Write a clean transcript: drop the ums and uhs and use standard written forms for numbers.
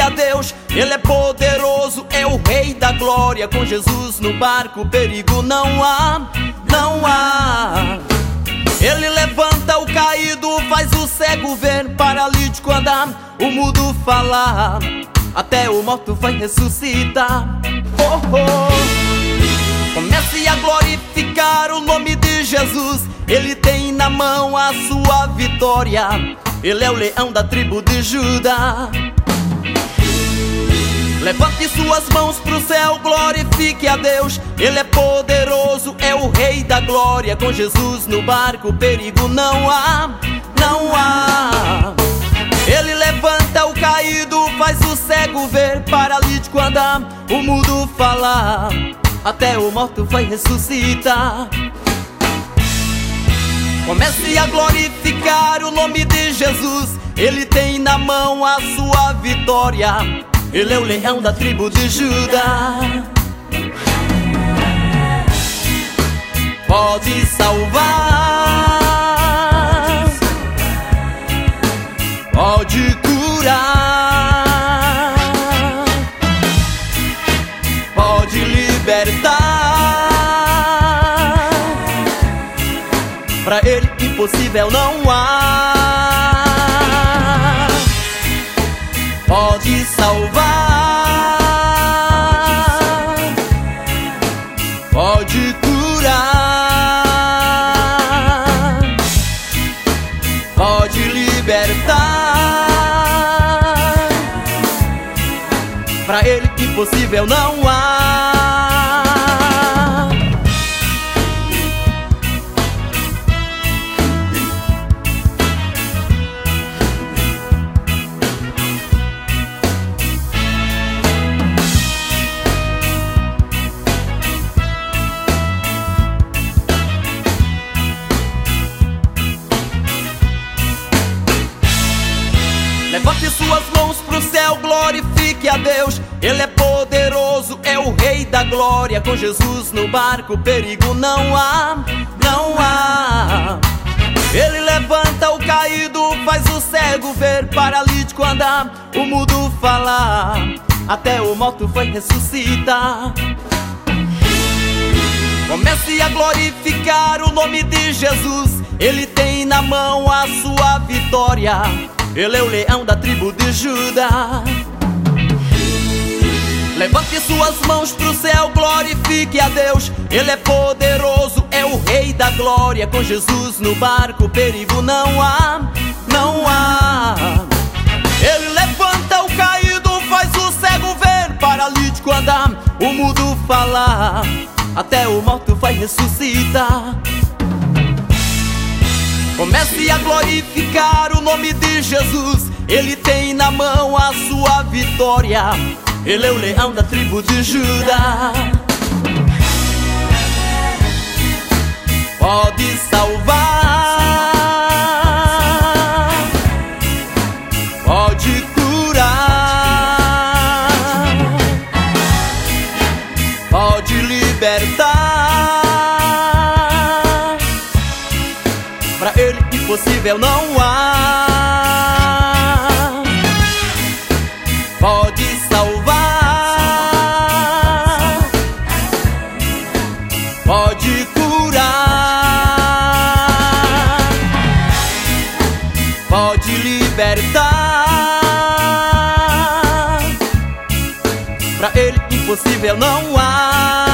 a Deus, Ele é poderoso, é o Rei da glória. Com Jesus no barco, perigo não há, não há. Ele levanta o caído, faz o cego ver, paralítico andar, o mudo falar, até o morto vai ressuscitar. Oh, oh. Comece a glorificar o nome de Jesus, Ele tem na mão a sua vitória. Ele é o leão da tribo de Judá. Levante suas mãos pro céu, glorifique a Deus. Ele é poderoso, é o Rei da glória. Com Jesus no barco, perigo não há, não há. Ele levanta o caído, faz o cego ver, paralítico andar, o mudo falar, até o morto vai ressuscitar. Comece a glorificar o nome de Jesus, Ele tem na mão a sua vitória. Ele é o leão da tribo de Judá. Pode salvar, pode curar, pode libertar. Pra Ele impossível não há. Pode salvar, pode curar, pode libertar. Pra Ele impossível não há. Levante suas mãos pro céu, glorifique a Deus. Ele é poderoso, é o Rei da glória. Com Jesus no barco, perigo não há, não há. Ele levanta o caído, faz o cego ver, paralítico andar, o mudo falar, até o morto vai ressuscitar. Comece a glorificar o nome de Jesus, Ele tem na mão a sua vitória. Ele é o leão da tribo de Judá. Levante suas mãos pro céu, glorifique a Deus. Ele é poderoso, é o Rei da glória. Com Jesus no barco, perigo não há, não há. Ele levanta o caído, faz o cego ver, paralítico andar, o mudo falar, até o morto vai ressuscitar. Comece a glorificar o nome de Jesus, Ele tem na mão a sua vitória. Ele é o leão da tribo de Judá. Pode salvar, pode curar, pode libertar. Pra Ele impossível não há. Pode salvar, pode curar, pode libertar. Pra Ele impossível não há.